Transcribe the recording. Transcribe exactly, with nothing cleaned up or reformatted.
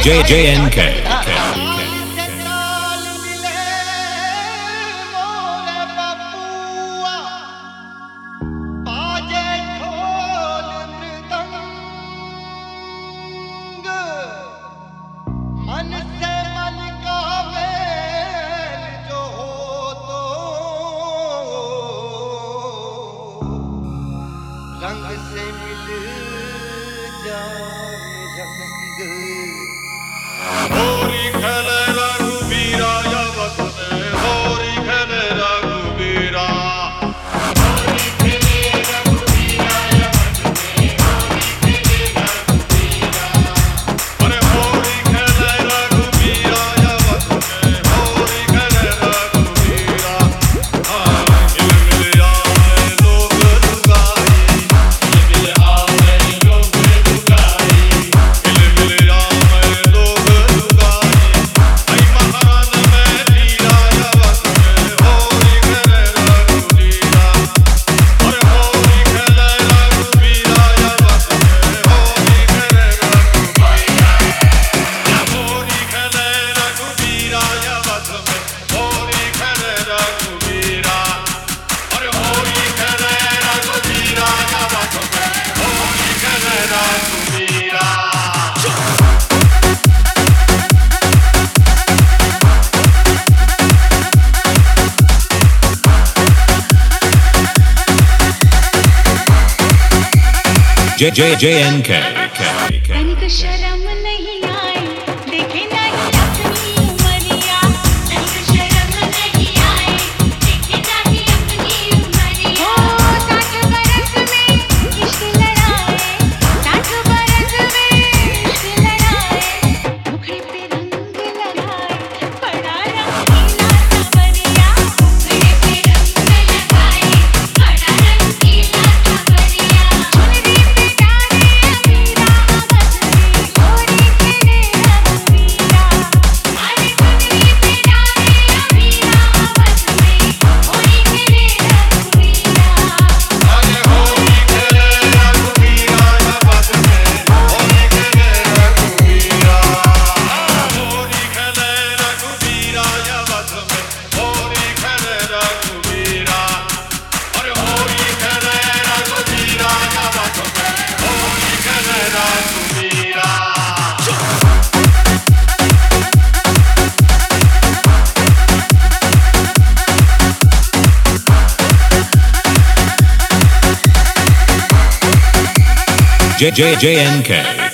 J J N K. रंग से मिल जाए रंग होरी खेले रघुबीरा जगत में होरी खेले रघुबीरा होरी खेले रघुबीरा जगत में होरी खेले रघुबीरा अरे होरी खेले रघुबीरा जगत में होरी खेले रघुबीरा मिल मिल आए लोग लुगाई मिल आए लोग लुगाई मिल मिल आए लोग लुगाई आई महाराज में धीरा जगत में होरी खेले रघुबीरा अरे होरी खेले रघुबीरा जगत में होरी खेले रघुबीरा होरी खेले रघुबीरा जगत में होरी खेले रघुबीरा अरे होरी खेले रघुबीरा जगत में होरी खेले रघुबीरा J J J N K. तनिक शर्म नहीं आई देखे नहीं अपनी उमरिया तनिक शर्म नहीं आई देखे नहीं अपनी उमरिया ओ साठ बरस में इश्क लड़ाए साठ बरस में इश्क लड़ाए मुखड़े पे रंग लगाए बड़ा रंगीला सवरिया मुखड़े पे रंग लगाए बड़ा रंगीला सवरिया चुनरी पे डाले अमीरा बसरी होरी खेले रघुबीरा अरे चुनरी पे डाले अमीरा बसरी होरी खेले रघुबीरा अरे होरी खेले रघुबीरा जगत में होरी खेले रघुबीरा होरी खेले रघुबीरा जगत में होरी खेले रघुबीरा अरे होरी खेले रघुबीरा जगत में होरी खेले रघुबीरा J J J N K.